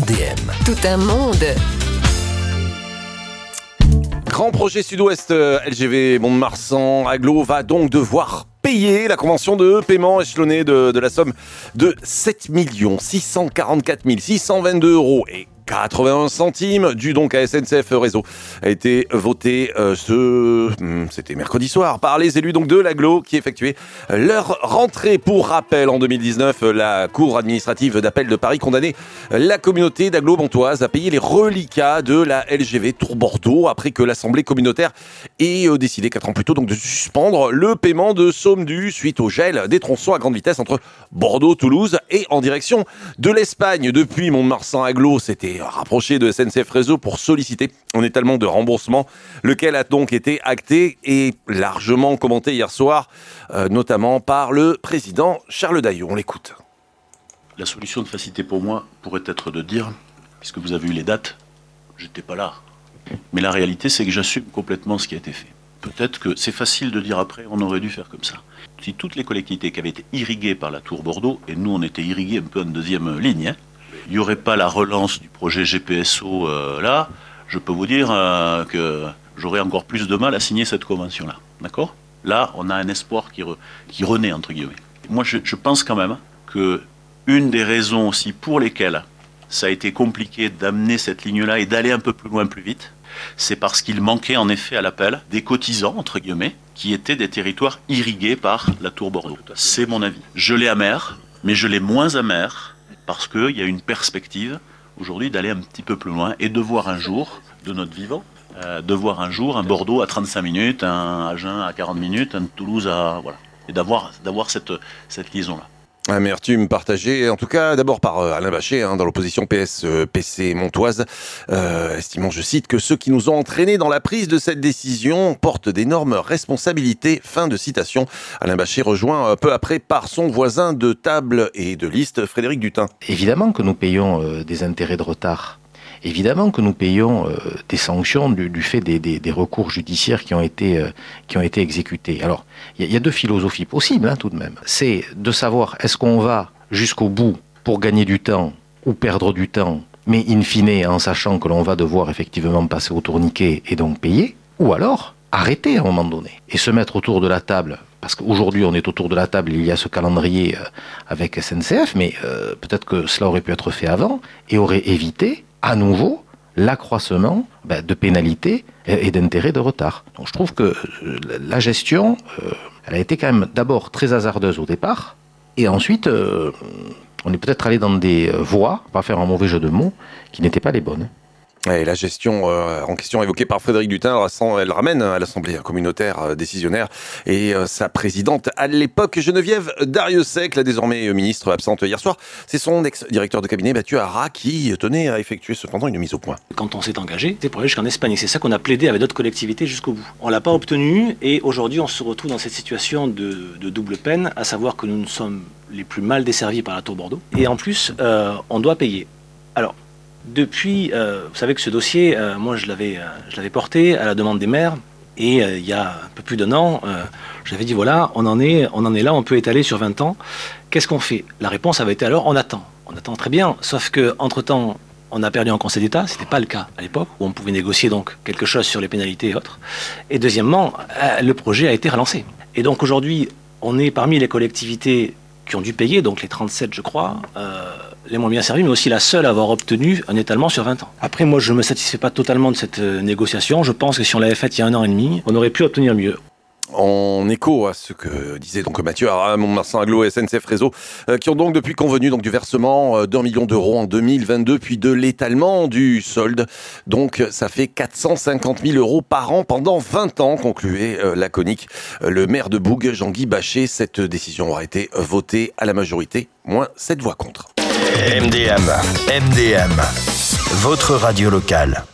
MDM. Tout un monde. Grand projet Sud-Ouest LGV Mont-de-Marsan Agglo va donc devoir payer la convention de paiement échelonnée de la somme de 7 644 622 € et 81 centimes dû donc à SNCF Réseau a été voté c'était mercredi soir par les élus donc de l'Agglo qui effectuaient leur rentrée. Pour rappel, en 2019, la Cour administrative d'appel de Paris condamnait la communauté d'Agglo-Montoise à payer les reliquats de la LGV Tours-Bordeaux après que l'Assemblée communautaire ait décidé 4 ans plus tôt donc de suspendre le paiement de sommes dues suite au gel des tronçons à grande vitesse entre Bordeaux, Toulouse et en direction de l'Espagne. Depuis, Mont-de-Marsan-Agglo s'était rapproché de SNCF Réseau pour solliciter un étalement de remboursement, lequel a donc été acté et largement commenté hier soir, notamment par le président Charles Daillot. On l'écoute. La solution de facilité pour moi pourrait être de dire, puisque vous avez eu les dates, j'étais pas là. Mais la réalité, c'est que j'assume complètement ce qui a été fait. Peut-être que c'est facile de dire après, on aurait dû faire comme ça. Si toutes les collectivités qui avaient été irriguées par la Tour Bordeaux, et nous on était irrigués un peu en deuxième ligne, il n'y aurait pas la relance du projet GPSO là, je peux vous dire que j'aurais encore plus de mal à signer cette convention-là. D'accord ? Là, on a un espoir qui renaît, entre guillemets. Moi, je pense quand même que une des raisons aussi pour lesquelles ça a été compliqué d'amener cette ligne-là et d'aller un peu plus loin, plus vite, c'est parce qu'il manquait en effet à l'appel des cotisants, entre guillemets, qui étaient des territoires irrigués par la Tour Bordeaux. C'est mon avis. Je l'ai amer, mais je l'ai moins amer parce qu'il y a une perspective aujourd'hui d'aller un petit peu plus loin et de voir un jour, de notre vivant, de voir un jour un Bordeaux à 35 minutes, un Agen à 40 minutes, un Toulouse à... Voilà. Et d'avoir cette liaison-là. Amertume partagée, en tout cas d'abord par Alain Bachet, dans l'opposition PS-PC montoise, estimant, je cite, que ceux qui nous ont entraînés dans la prise de cette décision portent d'énormes responsabilités. Fin de citation. Alain Bachet rejoint peu après par son voisin de table et de liste, Frédéric Dutin. Évidemment que nous payons des intérêts de retard. Évidemment que nous payons des sanctions du fait des recours judiciaires qui ont été exécutés. Alors, il y a deux philosophies possibles tout de même. C'est de savoir est-ce qu'on va jusqu'au bout pour gagner du temps ou perdre du temps, mais in fine en sachant que l'on va devoir effectivement passer au tourniquet et donc payer, ou alors arrêter à un moment donné et se mettre autour de la table. Parce qu'aujourd'hui, on est autour de la table, il y a ce calendrier avec SNCF, mais peut-être que cela aurait pu être fait avant et aurait évité à nouveau l'accroissement de pénalités et d'intérêts de retard. Donc je trouve que la gestion, elle a été quand même d'abord très hasardeuse au départ, et ensuite on est peut-être allé dans des voies, pas faire un mauvais jeu de mots, qui n'étaient pas les bonnes. Et la gestion en question évoquée par Frédéric Dutin, elle ramène à l'Assemblée communautaire décisionnaire et sa présidente à l'époque, Geneviève Darrieussecq, la désormais ministre absente hier soir. C'est son ex-directeur de cabinet, Mathieu Harra, qui tenait à effectuer cependant une mise au point. Quand on s'est engagé, c'est pour aller jusqu'en Espagne. Et c'est ça qu'on a plaidé avec d'autres collectivités jusqu'au bout. On ne l'a pas obtenu et aujourd'hui on se retrouve dans cette situation de double peine, à savoir que nous sommes les plus mal desservis par la Tour Bordeaux. Et en plus, on doit payer. Alors, depuis, vous savez que ce dossier, moi je l'avais porté à la demande des maires et il y a un peu plus d'un an, j'avais dit voilà, on en est là, on peut étaler sur 20 ans. Qu'est-ce qu'on fait ? La réponse avait été alors on attend très bien, sauf que entre-temps, on a perdu en Conseil d'État, c'était pas le cas à l'époque où on pouvait négocier donc quelque chose sur les pénalités et autres. Et deuxièmement, le projet a été relancé. Et donc aujourd'hui, on est parmi les collectivités qui ont dû payer, donc les 37 je crois, les moins bien servis, mais aussi la seule à avoir obtenu un étalement sur 20 ans. Après, moi, je ne me satisfais pas totalement de cette négociation. Je pense que si on l'avait faite il y a 1 an et demi, on aurait pu obtenir mieux. En écho à ce que disait donc Mathieu Harra, Mont-de-Marsan-Agglo et SNCF Réseau, qui ont donc depuis convenu donc du versement d'1 million d'euros en 2022, puis de l'étalement du solde. Donc ça fait 450 000 € par an pendant 20 ans, concluait laconique le maire de Boug, Jean-Guy Bachet. Cette décision aura été votée à la majorité, moins 7 voix contre. MDM, votre radio locale.